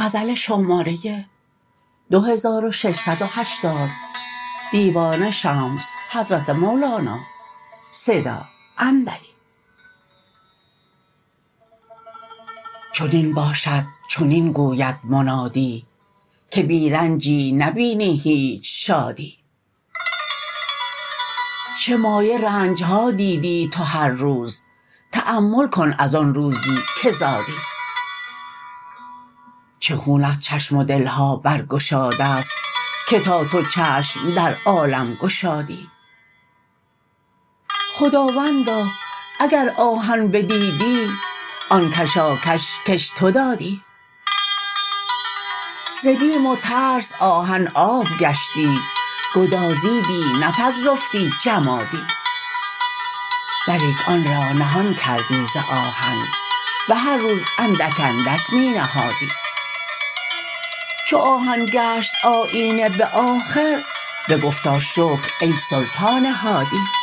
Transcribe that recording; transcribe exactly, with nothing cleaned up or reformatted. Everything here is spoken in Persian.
غزل شماره دو هزار و ششصد و هشتاد دیوان شمس حضرت مولانا صدا انبری. چنین باشد چنین گوید منادی که بی رنجی نبینی هیچ شادی. چه مایه رنج ها دیدی تو هر روز، تأمل کن از آن روزی که زادی. چه خون از چشم و دل ها برگشاده ست که تا تو چشم در عالم گشادی. خداوندا اگر آهن بدیدی آن کشاکش کش تو دادی. ز بیم و ترس آهن آب گشتی، گدازیدی نپذرفتی جمادی. ولیک آن را نهان کردی ز آهن و هر روز اندک اندک می نهادی. چو آهن گشت آیینه به آخر، بگفتا شکر ای سلطان هادی.